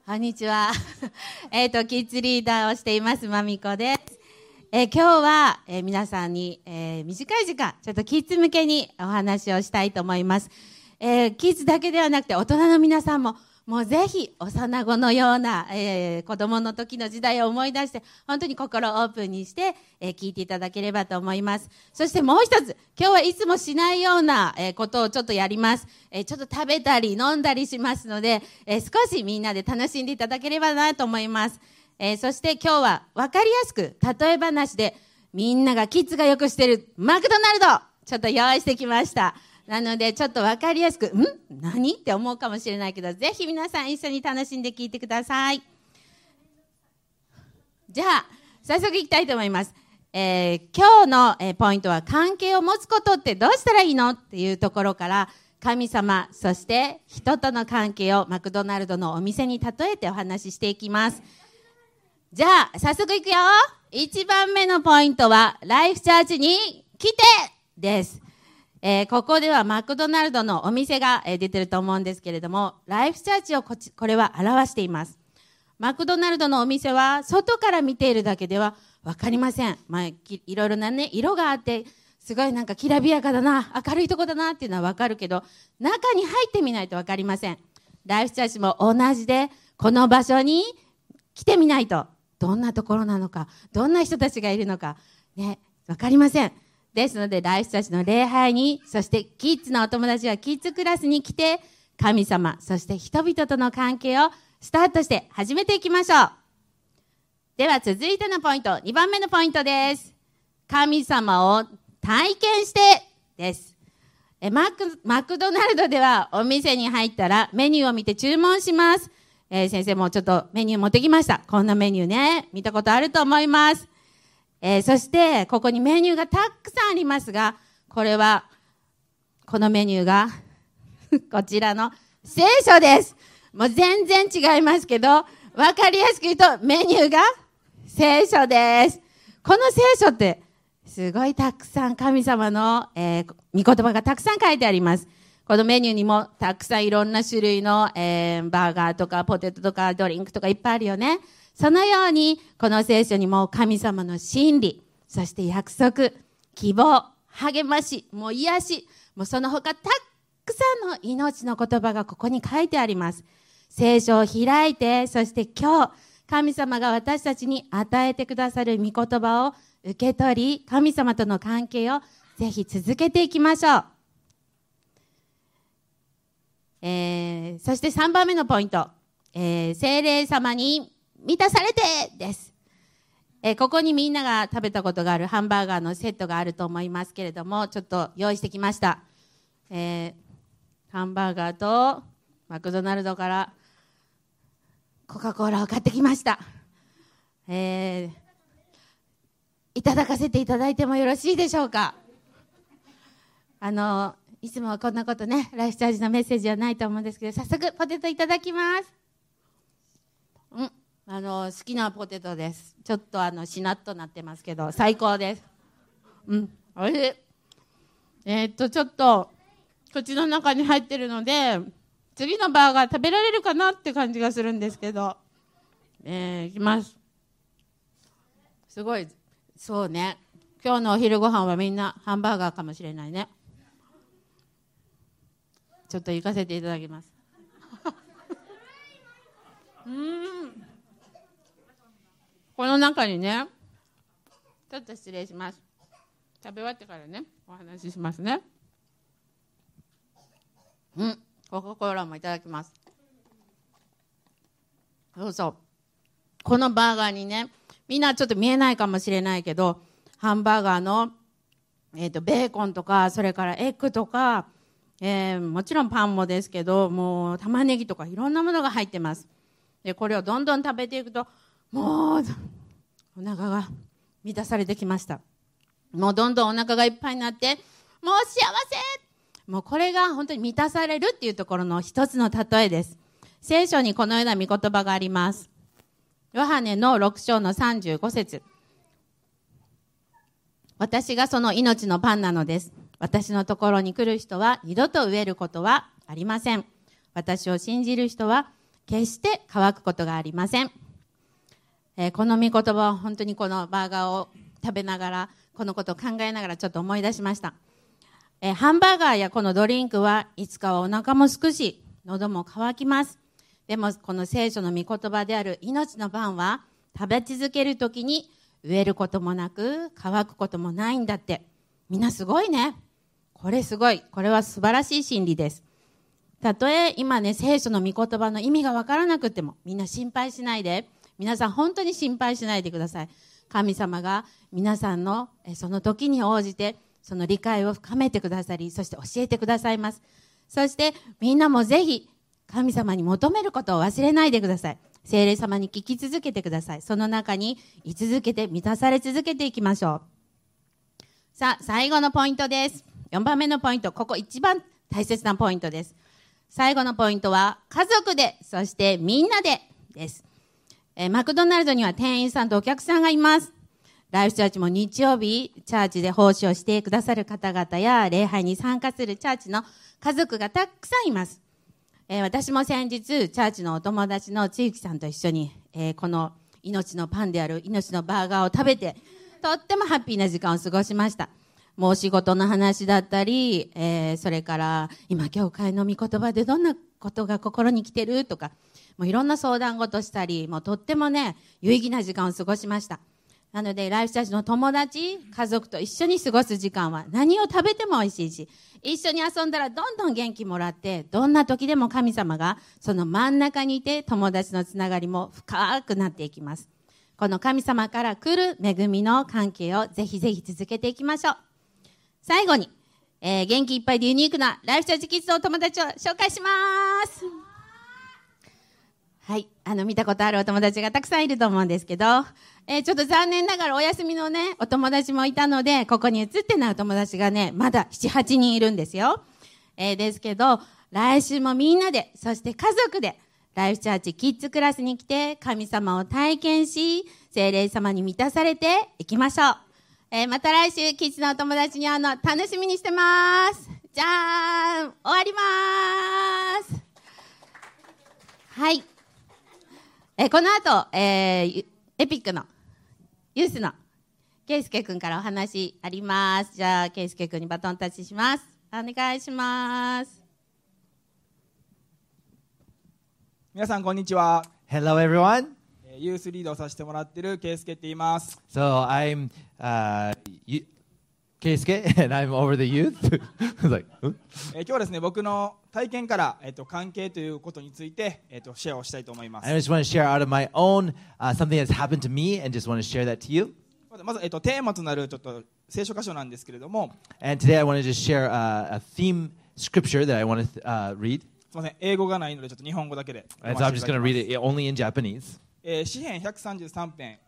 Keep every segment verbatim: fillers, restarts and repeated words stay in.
こんにちは。えっと、キッズリーダーをしています、まみこです。えー、今日は、えー、皆さんに、えー、短い時間、ちょっとキッズ向けにお話をしたいと思います。えー、キッズだけではなくて、大人の皆さんも、もうぜひ、幼子のような、えー、子供の時の時代を思い出して、本当に心をオープンにして、えー、聞いていただければと思います。そしてもう一つ、今日はいつもしないような、えー、ことをちょっとやります。えー、ちょっと食べたり飲んだりしますので、えー、少しみんなで楽しんでいただければなと思います。えー、そして今日は分かりやすく、例え話で、みんながキッズがよくしてるマクドナルド、ちょっと用意してきました。なので、ちょっとわかりやすく、ん何って思うかもしれないけど、ぜひ皆さん一緒に楽しんで聞いてください。じゃあ、早速いきたいと思います。えー、今日の、えー、ポイントは、関係を持つことってどうしたらいいのっていうところから、神様、そして人との関係をマクドナルドのお店に例えてお話ししていきます。じゃあ、早速いくよ。いちばんめのポイントは、ライフチャーチに来てです。えー、ここではマクドナルドのお店が、えー、出てると思うんですけれども、ライフチャーチをこちこれは表しています。マクドナルドのお店は外から見ているだけではわかりません。まあ、きいろいろなね、色があって、すごいなんかきらびやかだな、明るいとこだなっていうのはわかるけど、中に入ってみないとわかりません。ライフチャーチも同じで、この場所に来てみないと、どんなところなのか、どんな人たちがいるのか、ね、わかりません。ですので、ライフチャーチの礼拝に、そしてキッズのお友達はキッズクラスに来て、神様、そして人々との関係をスタートして始めていきましょう。では続いてのポイント、にばんめのポイントです。神様を体験してです。えマク、マクドナルドではお店に入ったらメニューを見て注文します。えー、先生もちょっとメニュー持ってきました。こんなメニューね、見たことあると思います。えー、そして、ここにメニューがたくさんありますが、これは、このメニューが、こちらの聖書です。もう全然違いますけど、わかりやすく言うと、メニューが聖書です。この聖書って、すごいたくさん神様の、えー、御言葉がたくさん書いてあります。このメニューにもたくさんいろんな種類の、えー、バーガーとかポテトとかドリンクとかいっぱいあるよね。そのように、この聖書にも神様の真理、そして約束、希望、励まし、もう癒し、もうその他たくさんの命の言葉がここに書いてあります。聖書を開いて、そして今日、神様が私たちに与えてくださる御言葉を受け取り、神様との関係をぜひ続けていきましょう。えー、そしてさんばんめのポイント、えー、聖霊様に満たされてです、えー、ここにみんなが食べたことがあるハンバーガーのセットがあると思いますけれども、ちょっと用意してきました、えー、ハンバーガーとマクドナルドからコカ・コーラを買ってきました、えー、いただかせていただいてもよろしいでしょうか。あのいつもはこんなことね、ライフチャージのメッセージはないと思うんですけど、早速ポテトいただきます。うん、あの好きなポテトです。ちょっとあのしなっとなってますけど最高です。うん、おいしい。えー、っとちょっと口の中に入ってるので次のバーガー食べられるかなって感じがするんですけど、えー、いきます。すごい、そうね、今日のお昼ご飯はみんなハンバーガーかもしれないね。ちょっと行かせていただきます。うーん、この中にね、ちょっと失礼します。食べ終わってからね、お話ししますね。うん、コカ・コーラもいただきます。そうそう、このバーガーにね、みんなちょっと見えないかもしれないけど、ハンバーガーの、えーと、ベーコンとか、それからエッグとか、えー、もちろんパンもですけど、もう玉ねぎとかいろんなものが入ってます。でこれをどんどん食べていくと、もうお腹が満たされてきました。もうどんどんお腹がいっぱいになって、もう幸せ、もうこれが本当に満たされるっていうところの一つの例えです。聖書にこのような御言葉があります。ヨハネのろく章のさんじゅうご節、私がその命のパンなのです。私のところに来る人は二度と飢えることはありません。私を信じる人は決して乾くことがありません。えー、この御言葉は本当にこのバーガーを食べながら、このことを考えながらちょっと思い出しました。えー、ハンバーガーやこのドリンクはいつかはお腹もすくし、喉も渇きます。でもこの聖書の御言葉である命のパンは食べ続けるときに飢えることもなく乾くこともないんだって。みんなすごいね。これすごい。これは素晴らしい真理です。たとえ今ね、聖書の御言葉の意味がわからなくても、みんな心配しないで。皆さん本当に心配しないでください。神様が皆さんのその時に応じて、その理解を深めてくださり、そして教えてくださいます。そしてみんなもぜひ神様に求めることを忘れないでください。聖霊様に聞き続けてください。その中に居続けて満たされ続けていきましょう。さあ、最後のポイントです。よんばんめのポイント、ここ一番大切なポイントです。最後のポイントは家族で、そしてみんなでです。えー、マクドナルドには店員さんとお客さんがいます。ライフチャーチも日曜日、チャーチで奉仕をしてくださる方々や礼拝に参加するチャーチの家族がたくさんいます。えー、私も先日、チャーチのお友達のちゆきさんと一緒に、えー、この命のパンである命のバーガーを食べて、とってもハッピーな時間を過ごしました。もう仕事の話だったり、えー、それから今教会の御言葉でどんなことが心に来てるとか、もういろんな相談事したり、もうとってもね、有意義な時間を過ごしました。なので、ライフチャーチの友達、家族と一緒に過ごす時間は何を食べても美味しいし、一緒に遊んだらどんどん元気もらって、どんな時でも神様がその真ん中にいて、友達のつながりも深くなっていきます。この神様から来る恵みの関係をぜひぜひ続けていきましょう。最後に、えー、元気いっぱいでユニークなライフチャーチキッズのお友達を紹介します。はい、あの見たことあるお友達がたくさんいると思うんですけど、えー、ちょっと残念ながらお休みのねお友達もいたので、ここに移ってないお友達がねまだななはちにんいるんですよ。えー、ですけど来週もみんなで、そして家族でライフチャーチキッズクラスに来て神様を体験し、聖霊様に満たされていきましょう。えー、また来週キッズのお友達に会うの楽しみにしてます。じゃーん、終わりまーす。はい、えー、この後、えー、エピックのユースのケイスケ君からお話あります。じゃあケイスケ君にバトンタッチします。お願いします。 皆さんこんにちは。 Hello everyone. ユースリードをさせてもらっているケイスケって言います。 So I'm uh, you, Keisuke and I'm over the youth. I was like, huh? えー今日はですね、僕の体験から、えー、と関係ということについて、えー、とシェアをしたいと思います。 I just want to share out of my own uh, something that's happened to me and just want to share that to you. まず、えー、とテーマとなるちょっと聖書箇所なんですけれども、 And today I want to just share uh, a theme scripture that I want to uh, read. すみません、英語がないのでちょっと日本語だけで And 読 so ま I'm せて just いた going だ to き read ます。 it only in Japanese. えー詩編ひゃくさんじゅうさん編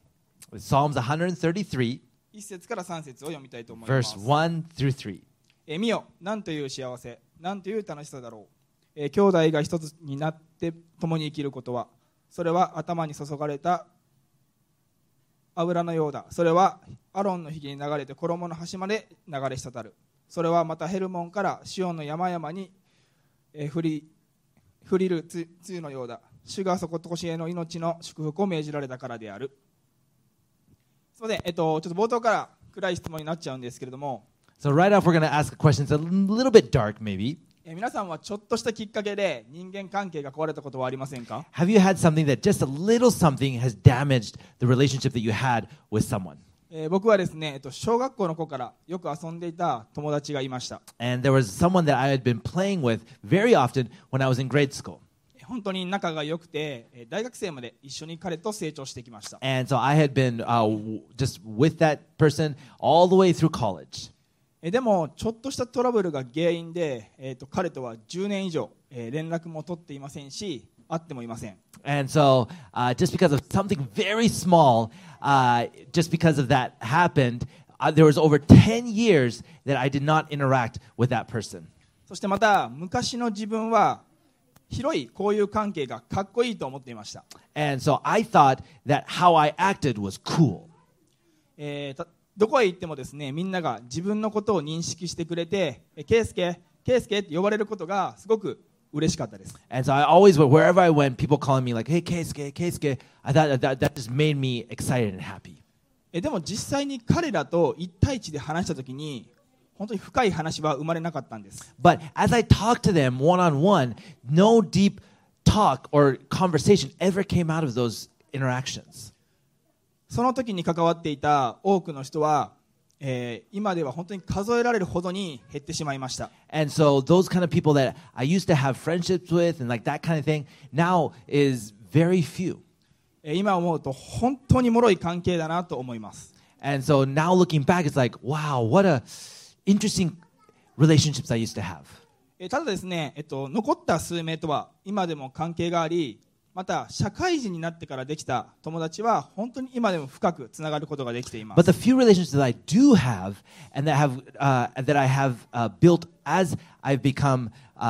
Psalms one thirty-three, いっ節からさん節を読みたいと思います。 verse one through three. えー見よ、なんという幸せ、なんという楽しさだろう。えー兄弟が一つになって共に生きることは、それは頭に注がれた油のようだ。それはアロンのひげに流れて衣の端まで流れ滴る。それはまたヘルモンからシオンの山々に、えー、降り降りるつ梅雨のようだ。主がそことこしえの命の祝福を命じられたからである。すみません、えっと、ちょっと冒頭から暗い質問になっちゃうんですけれども、 So right off we're going to ask a question. It's a little bit dark maybe. えー皆さんはちょっとしたきっかけで人間関係が壊れたことはありませんか？ Have you had something that just a little something has damaged the relationship that you had with someone? えー僕はですね、えっと、小学校の頃からよく遊んでいた友達がいました。 And there was someone that I had been playing with very often when I was in grade school. 本当に仲が良くて、えー大学生まで一緒に彼と成長してきました。 And so I had been uh, w- just with that person all the way through college. えーでもちょっとしたトラブルが原因で、えーと彼とはじゅうねん以上、えー連絡も取っていませんし、会ってもいません。 And so uh, just because of something very small, uh, just because of that happened, uh, there was over ten years that I did not interact with that person. そしてまた昔の自分は広い交友関係がかっこいいと思っていました。 And so I thought that how I acted was cool. えーたどこへ行ってもですね、みんなが自分のことを認識してくれて、えケイスケ、ケイスケって呼ばれることがすごく嬉しかったです。 And so I always, wherever I went, people calling me like, hey, Keisuke, Keisuke. I thought that, that just made me excited and happy. えでも実際に彼らと一対一で話したときに、本当に深い話は生まれなかったんです。 But as I talked to them one-on-one, no deep talk or conversation ever came out of those interactions. その時に関わっていた多くの人は、えー、今では本当に数えられるほどに減ってしまいました。 And so those kind of people that I used to have friendships with and like that kind of thing now is very few. えー、今思うと本当に脆い関係だなと思います。 And so now looking back, it's like, wow, what a interesting relationships I used to have. えー、ただですね、えっと、残った数名とは今でも関係があり、また社会人になってからできた友達は本当に今でも深くつながることができています。 But the few relationships that I do have and that have uh, that I have uh, built as I've become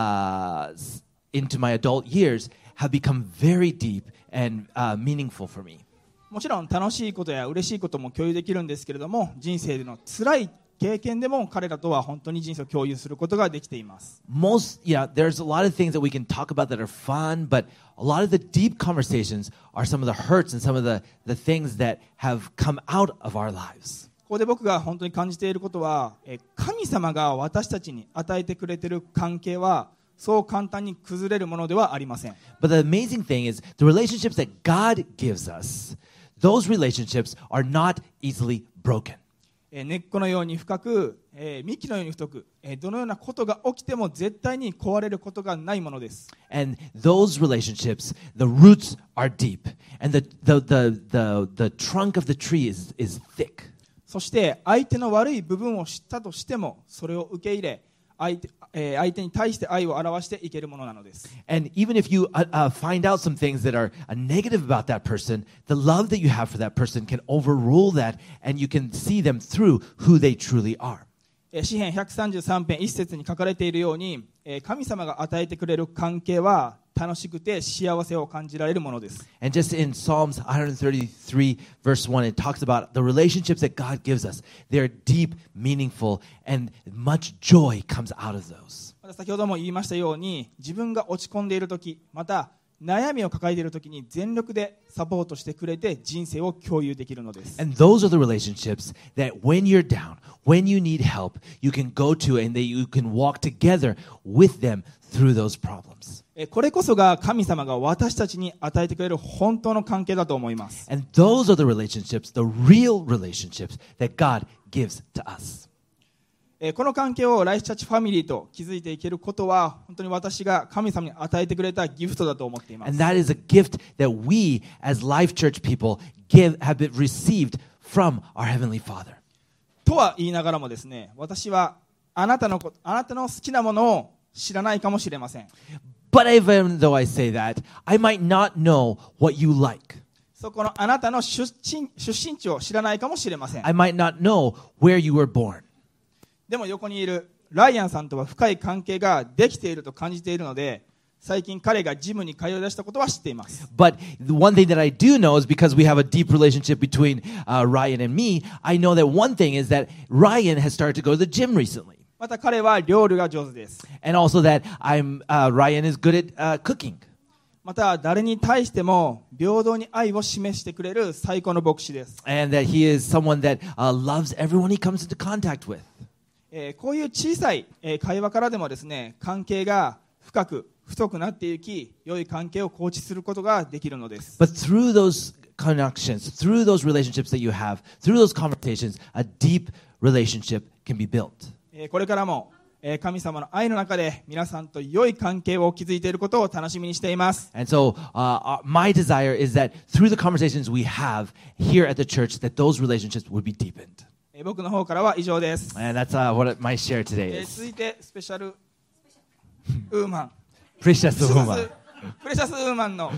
uh, into my adult years have become very deep and uh, meaningful for me. もちろん楽しいことや嬉しいことも共有できるんですけれども、人生での辛い経験でも彼らとは本当に人生を共有することができています。 Most, yeah, there's a lot of things that we can talk about that are fun, but a lot of the deep conversations are some of the hurts and some of the, the things that have come out of our lives. ここで僕が本当に感じていることは、神様が私たちに与えてくれている関係はそう簡単に崩れるものではありません。 But the amazing thing is the relationships that God gives us, those relationships are not easily broken. 根っこのように深く、えー、幹のように太く、えー、どのようなことが起きても絶対に壊れることがないものです。 And those relationships, the roots are deep, and the the the the, the trunk of the tree is is thick. そして相手の悪い部分を知ったとしてもそれを受け入れ、相手、えー、相手に対して愛を表していけるものなのです。 And even if you uh, uh, find out some things that are uh, negative about that person, the love that you have for that person can overrule that, and you can see them through who they truly are. 詩編ひゃくさんじゅうさん編一節に書かれているように、神様が与えてくれる関係は楽しくて幸せを感じられるものです。 And just in Psalms one thirty-three verse one, it talks about the relationships that God gives us. They're deep, meaningful, and much joy comes out of those. 先ほども言いましたように、自分が落ち込んでいるとき、また悩みを抱えているときに全力でサポートしてくれて人生を共有できるのです。 And those are the relationships that when you're down, when you need help, you can go to and that you can walk together with them through those problems. これこそが神様が私たちに与えてくれる本当の関係だと思います。 And those are the relationships, the real relationships that God gives to us. この関係をライフチャーチファミリーと築いていけることは本当に私が神様に与えてくれたギフトだと思っています。 And that is a gift that we as Life Church people give, have been received from our Heavenly Father. とは言いながらもですね、私はあなたの、あなたの好きなものを知らないかもしれません。 But even though I say that, I might not know what you like. そこのあなたの出身、出身地を知らないかもしれません。 I might not know where you were born. でも横にいるライアンさんとは深い関係ができていると感じているので、最近彼がジムに通い出したことは知っています。 But the one thing that I do know is because we have a deep relationship between uh, Ryan and me, I know that one thing is that Ryan has started to go to the gym recently. また彼は料理が上手です。 And also that I'm, uh, Ryan is good at uh, cooking. また誰に対しても平等に愛を示してくれる最高の牧師です。 And that he is someone that uh, loves everyone he comes into contact with. えー、こういう小さい、えー、会話からでもですね、関係が深く太くなっていき、良い関係を構築することができるのです。 But through those connections, through those relationships that you have, through those conversations, a deep relationship can be built. えー、これからも、えー、神様の愛の中で皆さんと良い関係を築いていることを楽しみにしています。 And so uh, my desire is that through the conversations we have here at the church, that those relationships would be deepened. えー、僕の方からは以上です。 And that's uh, what my share today えー、 is. 続いてスペシャルウーマン。 Precious woman. プレシャスウーマンの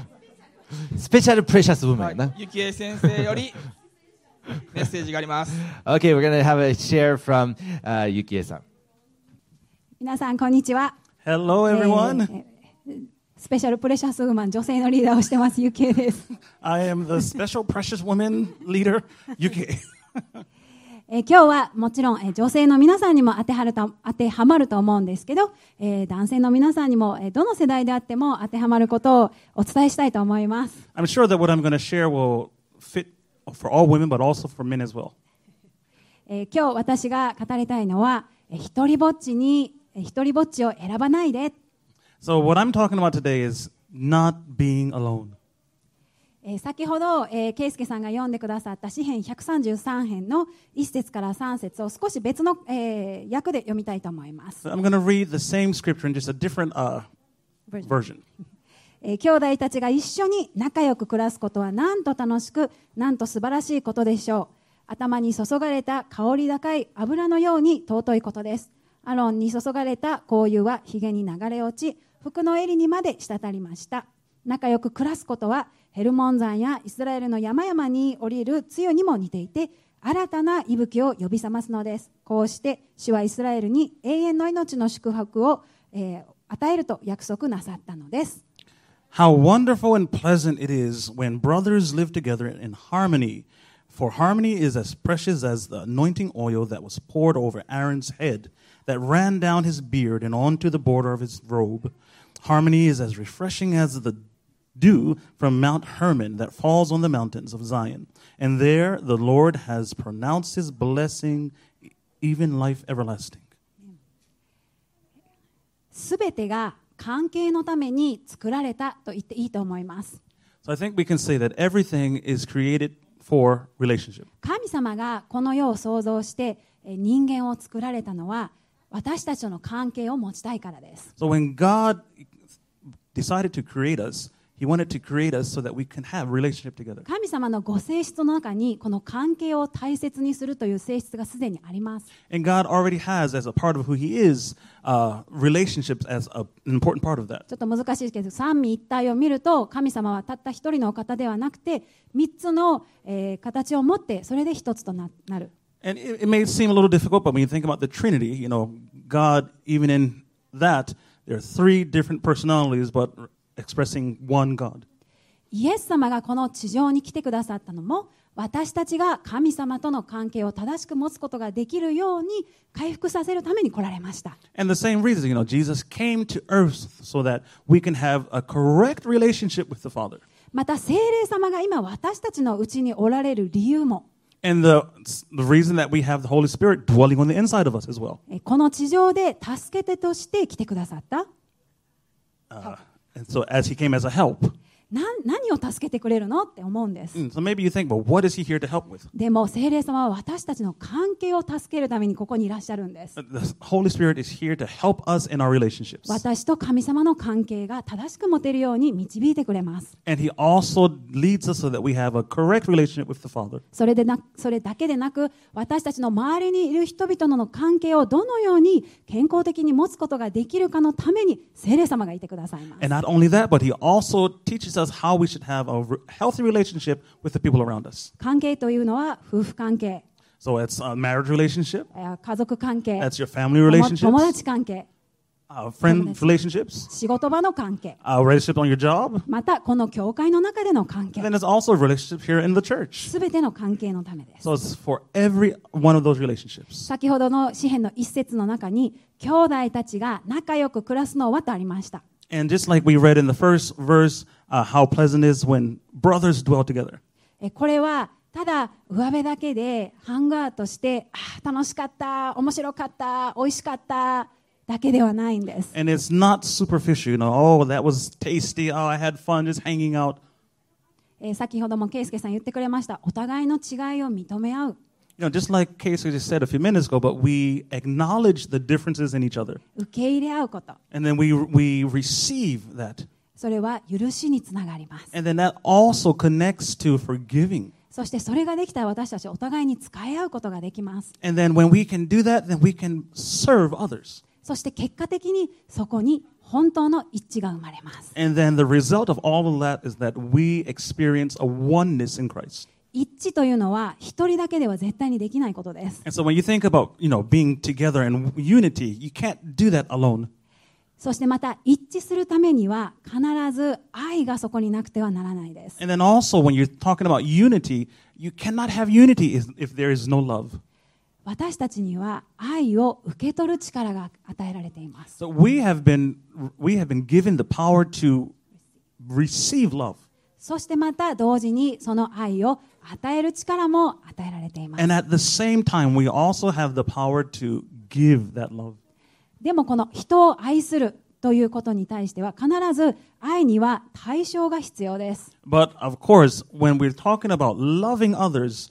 Special precious woman. ゆきえ先生よりメッセージがあります。 Okay, we're going to have a share from uh, Yukie-san. 皆さんこんにちは。 Hello, everyone. えースペシャルプレシャスウーマン女性のリーダーをしてますゆきえです。 I am the special precious woman leader, Yuki. えー今日はもちろん、えー女性の皆さんにも当てはると当てはまると思うんですけど、えー男性の皆さんにも、えーどの世代であっても当てはまることをお伝えしたいと思います。 I'm sure that what I'm going to share will fit for all women, but also for men as well. えー今日私が語りたいのは、えー一人ぼっちにえー一人ぼっちを選ばないで。 So what I'm talking about today is not being alone. えー先ほど、えー、圭介さんが読んでくださった詩編ひゃくさんじゅうさん編のいっ節からさん節を少し別の、えー訳で読みたいと思います。 So I'm going to read the same scripture in just a different uh, version. えー兄弟たちが一緒に仲良く暮らすことはなんと楽しく、なんと素晴らしいことでしょう。頭に注がれた香り高い油のように尊いことです。アロンに注がれた香油はひげに流れ落ち、服の襟にまで滴りました。仲良く暮らすことはヘルモン山やイスラエルの山々に降りる露にも似ていて、新たな息吹を呼び覚ますのです。こうして主はイスラエルに永遠の命の祝福を、えー与えると約束なさったのです。 How wonderful and pleasant it is when brothers live together in harmony. For harmony is as precious as the anointing oil that was poured over Aaron's head, that ran down his beard and onto the border of his robe. Harmony is as refreshing as the dew from Mount Hermon that falls on the mountains of Zion. And there the Lord has pronounced his blessing, even life everlasting. すべてが関係のために作られたと言っていいと思います。 So I think we can say that everything is created for relationship. 神様がこの世を創造してえー人間を作られたのは私たちとの関係を持ちたいからです。 So when God decided to create us, he wanted to create us so that we can have a relationship together. 神様のご性質の中にこの関係を大切にするという性質がすでにあります。 And God already has, as a part of who he is, uh, relationships as a, an important part of that. ちょっと難しいけど三位一体を見ると神様はたった一人のお方ではなくて三つの、えー形を持ってそれで一つとななる。 And it, it may seem a little difficult, but when you think about the Trinity, you know, God, even in that, there are three different personalities, but expressing one God. イエス様がこの地上に来てくださったのも私たちが神様との関係を正しく持つことができるように回復させるために来られました。 And the same reason, you know, Jesus came to earth so that we can have a correct relationship with the Father. また聖霊様が今私たちのうちにおられる理由も And the, the reason that we have the Holy Spirit dwelling on the inside of us as well. えこの地上で助け手として来てくださった。 Uh, and so as he came as a help. な何を助けてくれるのって思うんです。 Mm, So maybe you think, well, what is he here to help with? でも聖霊様は私たちの関係を助けるためにここにいらっしゃるんです。 The Holy Spirit is here to help us in our relationships. 私と神様の関係が正しく持てるように導いてくれます。 And he also leads us so that we have a correct relationship with the Father. それでなそれだけでなく私たちの周りにいる人々の関係をどのように健康的に持つことができるかのために聖霊様がいてくださいます。 And not only that, but he also teaches us how we should have a re- healthy relationship with the people around us. 関係というのは夫婦関係、 So it's a marriage relationship, えー家族関係、 that's your family 友 relationships, 友達関係、 uh, friend relationships, 仕事場の関係、 a relationship on your job. またこの教会の中での関係、 And then there's also a relationship here in the church. すべての関係のためです。 So it's for every one of those relationships. 先ほどの詩編の一節の中に兄弟たちが仲良く暮らすのはとありました。 And just like we read in the first verse, uh, how pleasant it is when brothers dwell together. えこれはただ上辺だけでハンガーとしてあー楽しかった面白かった美味しかっただけではないんです。 And it's not superficial, you know, oh, that was tasty, oh, I had fun just hanging out. えー先ほども圭介さん言ってくれましたお互いの違いを認め合う You know, just like Casey just said a few minutes ago, but we acknowledge the differences in each other. 受け入れ合うこと And then we, we receive that. それは許しにつながります。 And then that also connects to forgiving. そしてそれができたら私たちお互いに使い合うことができます。 And then when we can do that, then we can serve others. そして結果的にそこに本当の一致が生まれます。 And then the result of all of that is that we experience a oneness in Christ. 一致というのは一人だけでは絶対にできないことです。 And so when you think about, you know, being together in unity, you can't do that alone. そしてまた一致するためには必ず愛がそこになくてはならないです。 And then also when you're talking about unity, you cannot have unity if, if there is no love. 私たちには愛を受け取る力が与えられています。 So we have been we have been given the power to receive love. そしてまた同時にその愛を与える力も与えられています。 And at the same time, we also have the power to give that love. でもこの人を愛するということに対しては必ず愛には対象が必要です。 But of course, when we're talking about loving others,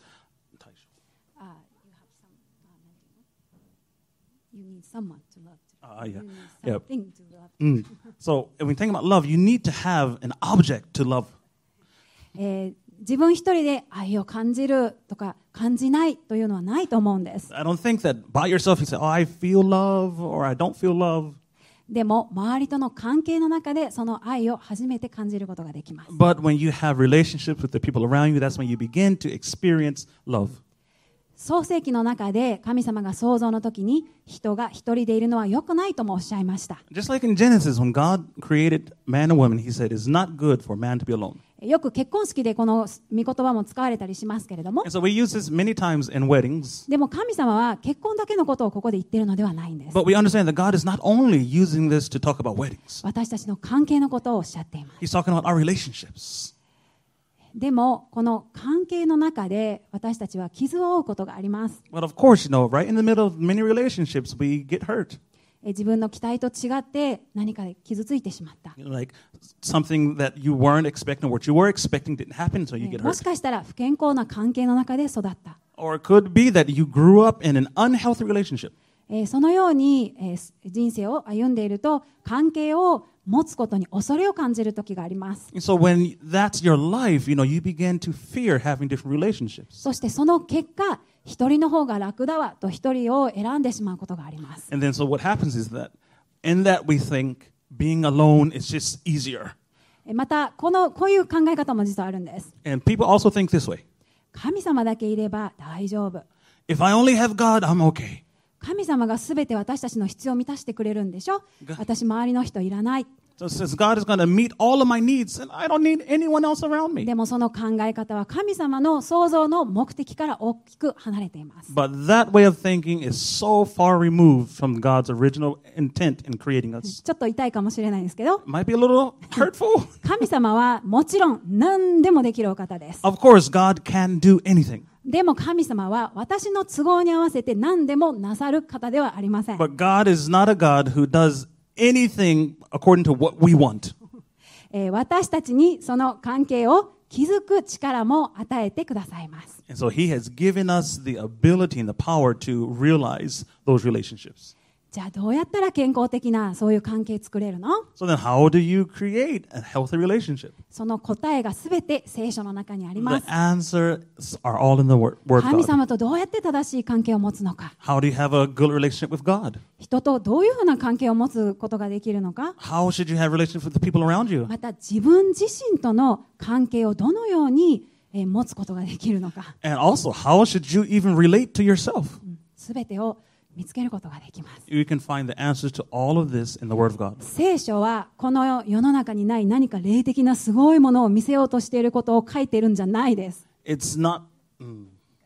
You need someone to love. uh, yeah, You need yeah. something to love. Mm. So when we think about love, you need to have an object to love. えー自分一人で愛を感じるとか感じないというのはないと思うんです。 I don't think that by yourself you say, "Oh, I feel love" or "I don't feel love." でも周りとの関係の中でその愛を初めて感じることができます。 But when you have relationships with the people around you, that's when you begin to experience love. 創世記の中で神様が創造の時に人が一人でいるのは良くないともおっしゃいました。 Just like in Genesis, when God created man and woman, He said, "It's not good for man to be alone." よく結婚式でこの御言葉も使われたりしますけれども、 And so we use this many times in weddings. でも神様は結婚だけのことをここで言っているのではないんです。 But we understand that God is not only using this to talk about weddings. 私たちの関係のことをおっしゃっています。 He's talking about our relationships. でもこの関係の中で私たちは傷を負うことがあります。 But of course, you know, right in the middle of many relationships, we get hurt. え自分の期待と違って何かで傷ついてしまった。 You know, like something that you weren't expecting, what you were expecting didn't happen, so you え get もし hurt. かしたら不健康な関係の中で育った。 Or it could be that you grew up in an unhealthy relationship. えーそのように、えー人生を歩んでいると関係を持つことに恐れを感じる時があります。 And so when that's your life, you know, you begin to fear having different relationships. そしてその結果、一人の方が楽だわと一人を選んでしまうことがあります。 And then so what happens is that in that we think being alone is just easier. えーまたこのこういう考え方も実はあるんです。 And people also think this way. 神様だけいれば大丈夫。 If I only have God, I'm okay. 神様がすべて私たちの必要を満たしてくれるんでしょ。私周りの人いらない。 So it says God is going to meet all of my needs and I don't need anyone else around me. でもその考え方は神様の創造の目的から大きく離れています。 But that way of thinking is so far removed from God's original intent in creating us. ちょっと痛いかもしれないんですけど、 Might be a little hurtful. 神様はもちろん何でもできるお方です。 Of course, God can do anything. でも神様は私の都合に合わせて何でもなさる方ではありません。 But God is not a God who does anything according to what we want. えー私たちにその関係を築く力も与えてくださいます。 And so He has given us the ability and the power to realize those relationships. じゃあどうやったら健康的なそういう関係作れるの？ So then how do you create a healthy relationship? その答えがすべて聖書の中にありま The す。 answers are all in the word, word 神 God. 様とどうやって正しい関係を持つのか、 How do you have a good relationship with God? 人とどういうふうな関係を持つことができるのか、 How should you have relationships with the people around you? また自分自身との関係をどのようにえー持つことができるのか、 And also, how should you even relate to yourself? すべてを見つけることができます。 You can find the answers to all of this in the Word of God. 聖書はこの世の中にない何か霊的なすごいものを見せようとしていることを書いているんじゃないです。 It's not, mm,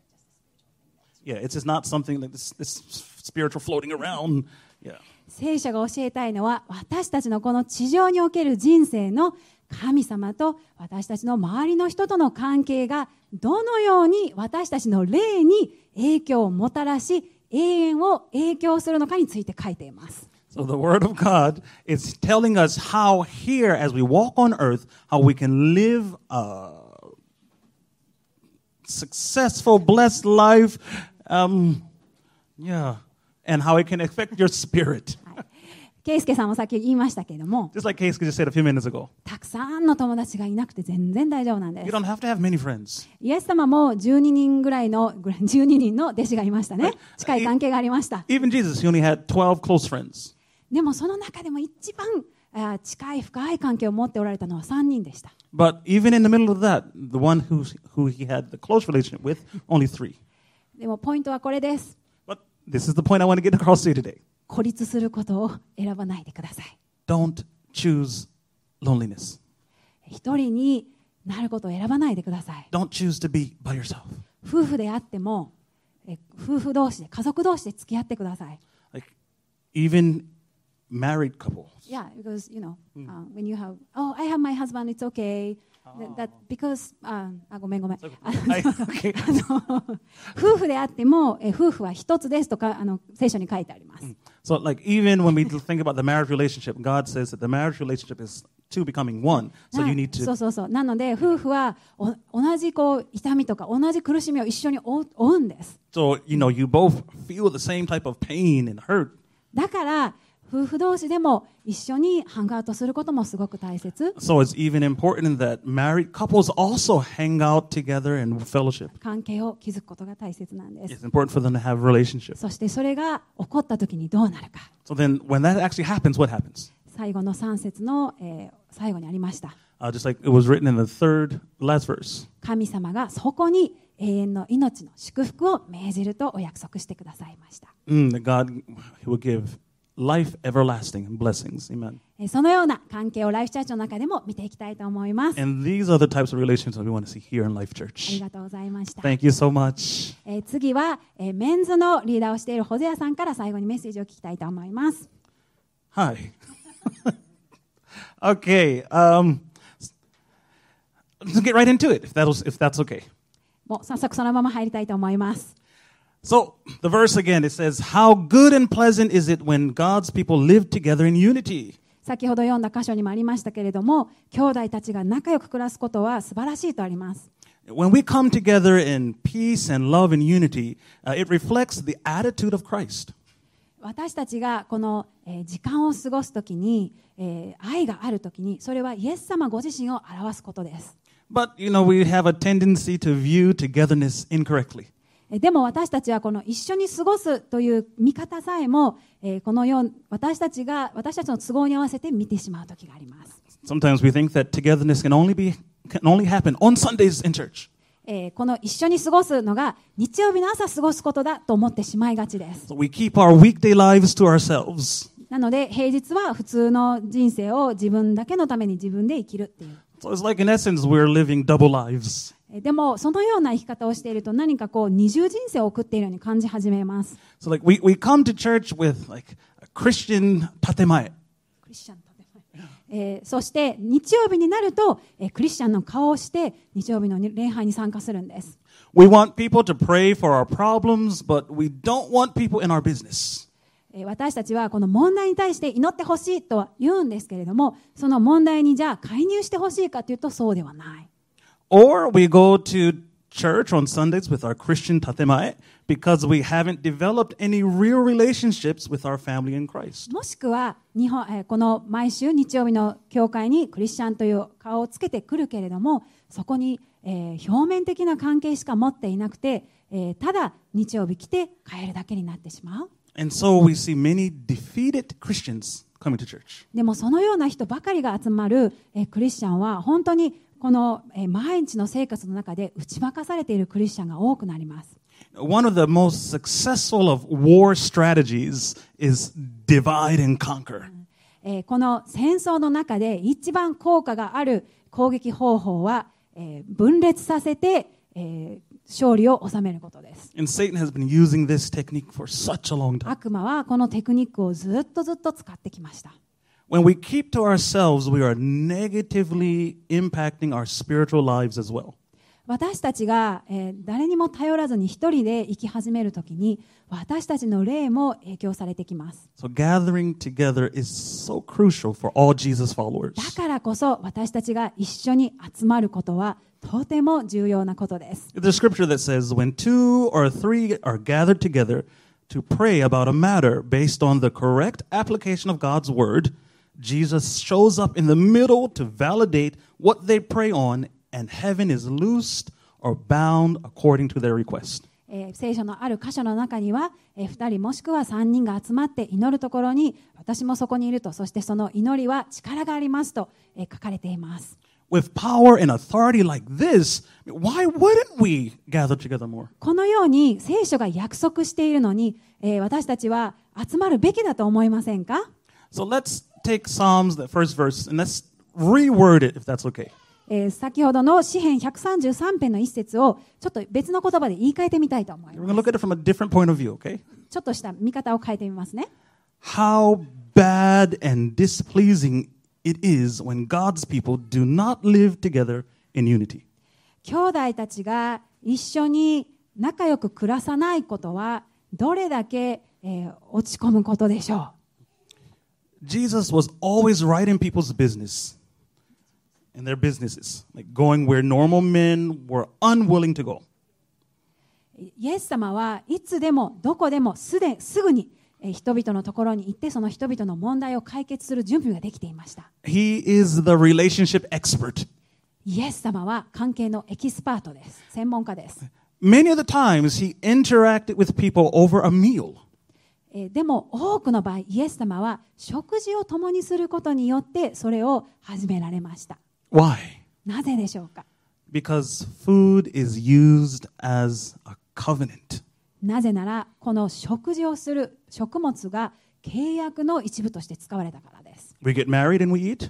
yeah, it's just not something like this, this spiritual floating around. Yeah. 聖書が教えたいのは私たちのこの地上における人生の神様と私たちの周りの人との関係がどのように私たちの霊に影響をもたらし永遠を影響するのかについて書いています。 So the Word of God is telling us how here, as we walk on earth, how we can live a successful, blessed life, um, yeah, and how it can affect your spirit. ケイスケさんもさっき言いましたけれども、 Just like Keisuke just said a few minutes ago. たくさんの友達がいなくて全然大丈夫なんで You す。 don't have to have many friends. イエス様もじゅうににんぐらいのじゅうににんの弟子がいましたね。近い関係がありました。 Even Jesus, he only had twelve close friends. でもその中でも一番あ近い深い関係を持っておられたのはさんにんでした。 But even in the middle of that, the one who, who he had the close relationship with, only three. でもポイントはこれです。 But this is the point I want to get across to you today. 孤立することを選ばないでください。 Don't choose loneliness. 一人になることを選ばないでください。 Don't choose to be by yourself. 夫婦であってもえ夫婦同士で家族同士で付き合ってください。 Like even married couples. Yeah, because you know, uh, when you have, oh, I have my husband, it's okay. That, that because ああごめんごめん。あの Okay. あの夫婦であってもえ夫婦は一つですとかあの聖書に書いてあります。 So like even when we think about the marriage relationship, God says that the marriage relationship is two becoming one. So you need そう to そうそう。なので夫婦はお同じこう痛みとか同じ苦しみを一緒に負う負うんです。 so you know you both feel the same type of pain and hurt. だから夫婦同士でも一緒にハングアウトすることもすごく大切。 So it's even important that married couples also hang out together and fellowship. 関係を築くことが大切なんです。 It's important for them to have relationships. そしてそれが起こった時にどうなるか。 So then when that actually happens, what happens? 最後のさん節の、えー最後にありました。 Uh, just like it was written in the third last verse. 神様がそこに永遠の命の祝福を命じるとお約束してくださいました。 Mm, that God will give life everlasting and blessings. Amen. えーそのような関係をライフチャーチの中でも見ていきたいと思います。 And these are the types of relationships that we want to see here in Life あり Church. がとうございました。 Thank you so much. えー次は、えーメンズのリーダーをしているホゼアさんから最後にメッセージを聞きたいと思います。 Hi. Okay. Um, let's get right into it, if that was, if that's okay. もう早速そのまま入りたいと思います。 So the verse again, it says, "How good and pleasant is it when God's people live together in unity." 先ほど読んだ箇所にもありましたけれども、兄弟たちが仲良く暮らすことは素晴らしいとあります。 When we come together in peace and love and unity, uh, it reflects the attitude of Christ. 私たちがこの、えー時間を過ごすときに、えー愛があるときに、それはイエス様ご自身を表すことです。 But, you know, we have a tendency to view togetherness incorrectly. えーでも私たちはこの一緒に過ごすという見方さえも、えーこのよう私たちが私たちの都合に合わせて見てしまうときがあります。 Sometimes we think that togetherness can only be can only happen on Sundays in church. えーこの一緒に過ごすのが日曜日の朝過ごすことだと思ってしまいがちです。 So we keep our weekday lives to ourselves. なので平日は普通の人生を自分だけのために自分で生きるっていう。 So it's like in essence we're living double lives. えーでもそのような生き方をしていると何かこう二重人生を送っているように感じ始めます。 So like we, we come to church with like a Christian tatemae. クリスチャンとえーそして日曜日になると、えークリスチャンの顔をして日曜日の礼拝に参加するんです。 We want people to pray for our problems, but we don't want people in our business. えー私たちはこの問題に対して祈ってほしいとは言うんですけれども、その問題にじゃあ介入してほしいかというとそうではない。 Or we go to church on Sundays with our Christian tatemae because we haven't developed any real relationships with our family in Christ. もしくは日本、えーこの毎週日曜日の教会にクリスチャンという顔をつけてくるけれども、そこに、えー表面的な関係しか持っていなくて、えーただ日曜日来て帰るだけになってしまう。 And so we see many defeated Christians coming to church. でもそのような人ばかりが集まる、えークリスチャンは本当にこの、えー毎日の生活の中で打ち負かされているクリスチャンが多くなります。 One of the most successful of war strategies is divide and conquer. えーこの戦争の中で一番効果がある攻撃方法は、えー分裂させて、えー勝利を収めることです。 And Satan has been using this technique for such a long time. 悪魔はこのテクニックをずっとずっと使ってきました。 When we keep to ourselves, we are negatively impacting our spiritual lives as well. 私たちが、えー誰にも頼らずに一人で生き始めるときに私たちの霊も影響されてきます。 So gathering together is so crucial for all Jesus followers. だからこそ私たちが一緒に集まることはとても重要なことです。 There's a scripture that says, when two or three are gathered together to pray about a matter based on the correct application of God's word, Jesus shows up in the middle to validate what they pray on, and heaven is loosed or bound according to their request. えー聖書のある箇所の中には、えー、ふたりもしくはさんにんが集まって祈るところに私もそこにいると、そしてその祈りは力がありますと、えー書かれています。 With power and authority like this, why wouldn't we gather together more? このように聖書が約束しているのに、えー私たちは集まるべきだと思いませんか？ So let's take Psalms, the first verse, and let's reword it if that's okay. えー先ほどの詩編ひゃくさんじゅうさん編の一節をちょっと別の言葉で言い換えてみたいと思い We're ま going to す。 look at it from a different point of view, okay? ちょっとした見方を変えてみますね。 How bad and displeasing it is when God's people do not live together in unity. 兄弟たちが一緒に仲良く暮らさないことはどれだけ、えー落ち込むことでしょ Jesus was always right in people's business, in their businesses, like going where normal men were unwilling to go. う。イエス様はいつでもどこでもすですぐにえー人々のところに行ってその人々の問題を解決する準備ができていました。 He is the relationship expert. イエス様は関係のエキスパートです。専門家です。 Many of the times he interacted with people over a meal. えーでも多くの場合イエス様は食事を共にすることによってそれを始められました。 Why? なぜでしょうか。 Because food is used as a covenant. なぜならこの食事をする食物が契約の一部として使われたからです。 We get married and we eat.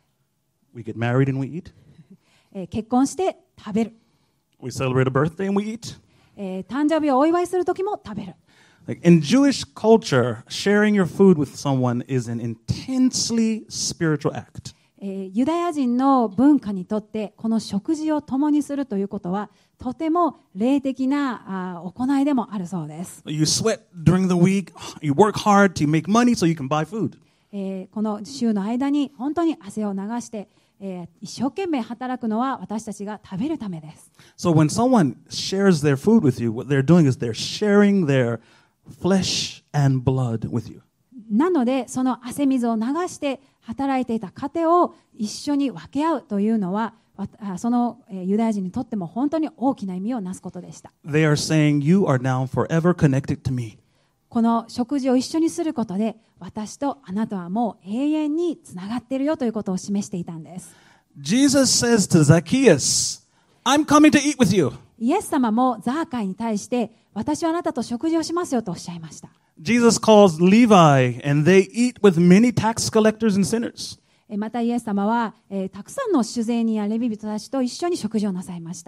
We get married and we eat. えー結婚して食べる、 We celebrate a birthday and we eat. えー誕生日をお祝いするときも食べる。 Like in Jewish culture, sharing your food with someone is an intensely spiritual act. えーユダヤ人の文化にとってこの食事を共にするということはとても霊的なあー行いでもあるそうです。 You sweat during the week, you work hard to make money so you can buy food. えーこの週の間に本当に汗を流して、えー一生懸命働くのは私たちが食べるためです。 So when someone shares their food with you, what they're doing is they're sharing their flesh and blood with you. なのでその汗水を流して働いていた糧を一緒に分け合うというのはわあそのえーユダヤ人にとっても本当に大きな意味をなすことでした。 They are saying, You are now forever connected to me. この食事を一緒にすることで私とあなたはもう永遠につながっているよということを示していたんです。 Jesus says to Zacchaeus, I'm coming to eat with you. イエス様もザーカイに対して私はあなたと食事をしますよとおっしゃいました。 Jesus calls Levi, and they eat with many tax collectors and sinners. えまたイエス様は、えーたくさんの酒税人やレビ人たちと一緒に食事をなさいました。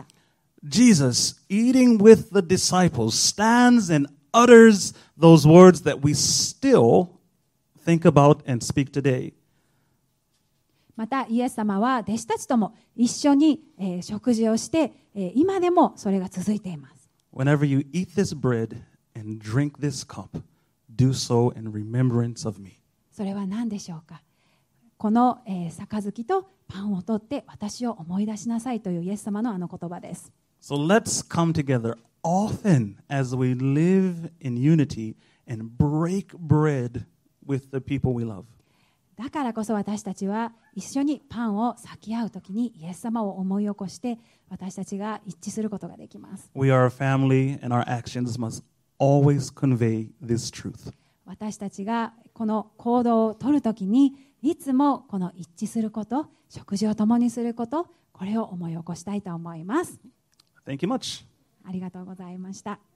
Jesus, eating with the disciples, stands and utters those words that we still think about and speak today. またイエス様は弟子たちとも一緒に、えー食事をして、えー今でもそれが続いています。 Whenever you eat this bread and drink this cup, do so in remembrance of me. それは何でしょうか。この、えー杯とパンを取って私を思い出しなさいというイエス様のあの言葉です。 So let's come together often as we live in unity and break bread with the people we love. だからこそ私たちは一緒にパンを裂き合うときにイエス様を思い起こして私たちが一致することができます。 We are a family, and our actions must always convey this truth. 私たちがこの行動を取るときにいつもこの一致すること、食事を共にすること、これを思い起こしたいと思います。 Thank you much. ありがとうございました。